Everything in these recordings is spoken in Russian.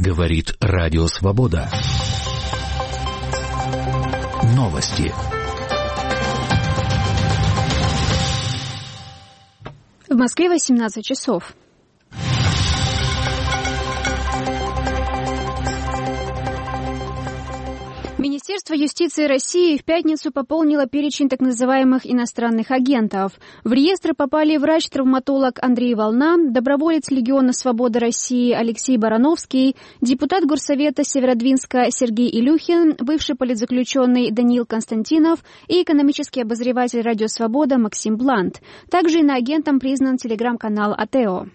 Говорит Радио Свобода. Новости. В Москве 18 часов. Министерство юстиции России в пятницу пополнило перечень так называемых иностранных агентов. В реестр попали врач-травматолог Андрей Волна, доброволец Легиона Свободы России Алексей Барановский, депутат Горсовета Северодвинска Сергей Илюхин, бывший политзаключенный Даниил Константинов и экономический обозреватель Радио Свобода Максим Блант. Также иноагентом признан телеграм-канал Атео.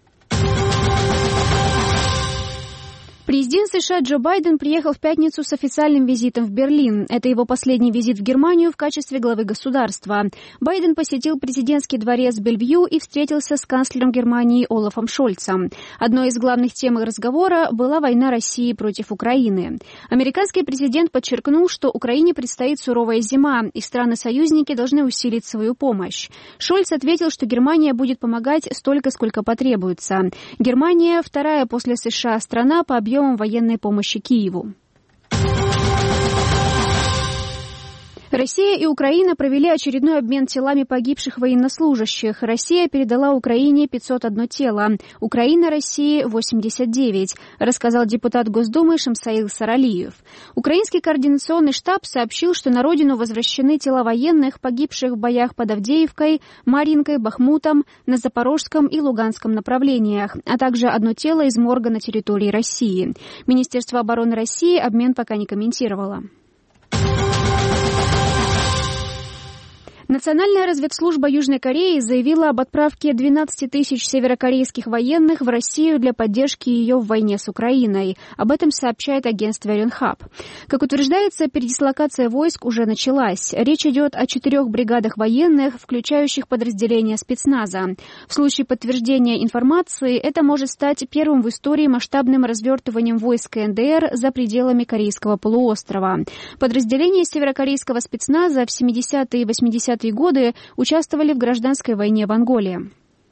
Президент США Джо Байден приехал в пятницу с официальным визитом в Берлин. Это его последний визит в Германию в качестве главы государства. Байден посетил президентский дворец Бельвью и встретился с канцлером Германии Олафом Шольцем. Одной из главных тем разговора была война России против Украины. Американский президент подчеркнул, что Украине предстоит суровая зима, и страны-союзники должны усилить свою помощь. Шольц ответил, что Германия будет помогать столько, сколько потребуется. Германия – вторая после США страна по объему военной помощи Киеву. Россия и Украина провели очередной обмен телами погибших военнослужащих. Россия передала Украине 501 тело, Украина России 89, рассказал депутат Госдумы Шамсаил Саралиев. Украинский координационный штаб сообщил, что на родину возвращены тела военных, погибших в боях под Авдеевкой, Марьинкой, Бахмутом, на Запорожском и Луганском направлениях, а также одно тело из морга на территории России. Министерство обороны России обмен пока не комментировало. Национальная разведслужба Южной Кореи заявила об отправке 12 тысяч северокорейских военных в Россию для поддержки ее в войне с Украиной. Об этом сообщает агентство Yonhap. Как утверждается, передислокация войск уже началась. Речь идет о 4 бригадах военных, включающих подразделения спецназа. В случае подтверждения информации это может стать первым в истории масштабным развертыванием войск КНДР за пределами Корейского полуострова. Подразделения северокорейского спецназа в 70-е и 80-е годы участвовали в гражданской войне в Анголе.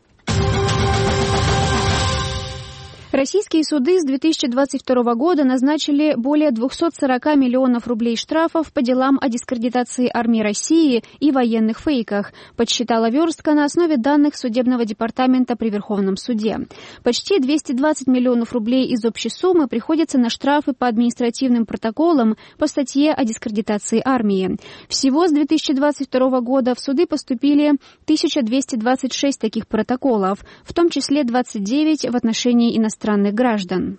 Российские суды с 2022 года назначили более 240 миллионов рублей штрафов по делам о дискредитации армии России и военных фейках, подсчитала Верстка на основе данных Судебного департамента при Верховном суде. Почти 220 миллионов рублей из общей суммы приходится на штрафы по административным протоколам по статье о дискредитации армии. Всего с 2022 года в суды поступили 1226 таких протоколов, в том числе 29 в отношении иностранных граждан.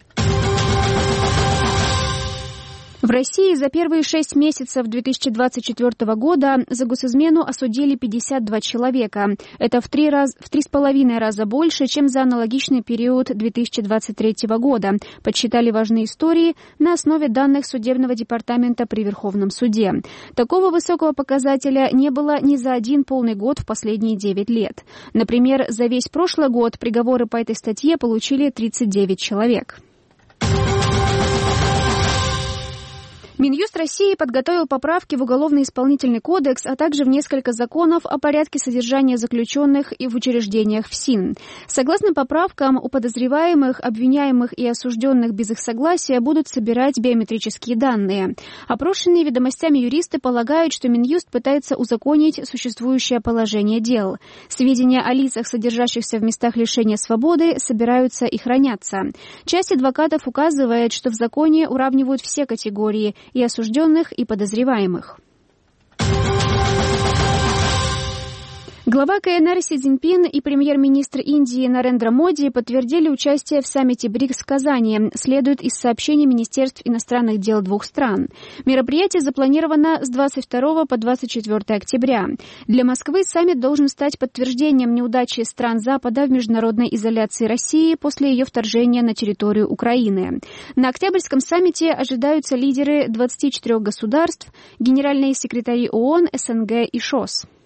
В России за первые 6 месяцев 2024 года за госизмену осудили 52 человека. Это в 3,5 раза больше, чем за аналогичный период 2023 года, подсчитали важные истории на основе данных Судебного департамента при Верховном суде. Такого высокого показателя не было ни за один полный год в последние 9 лет. Например, за весь прошлый год приговоры по этой статье получили 39 человек. Минюст России подготовил поправки в Уголовно-исполнительный кодекс, а также в несколько законов о порядке содержания заключенных и в учреждениях ФСИН. Согласно поправкам, у подозреваемых, обвиняемых и осужденных без их согласия будут собирать биометрические данные. Опрошенные ведомостями юристы полагают, что Минюст пытается узаконить существующее положение дел. Сведения о лицах, содержащихся в местах лишения свободы, собираются и хранятся. Часть адвокатов указывает, что в законе уравнивают все категории – и осужденных, и подозреваемых. Глава КНР Си Цзиньпин и премьер-министр Индии Нарендра Моди подтвердили участие в саммите БРИКС в Казани, следует из сообщений Министерств иностранных дел двух стран. Мероприятие запланировано с 22 по 24 октября. Для Москвы саммит должен стать подтверждением неудачи стран Запада в международной изоляции России после ее вторжения на территорию Украины. На октябрьском саммите ожидаются лидеры 24 государств, генеральные секретари ООН, СНГ и ШОС.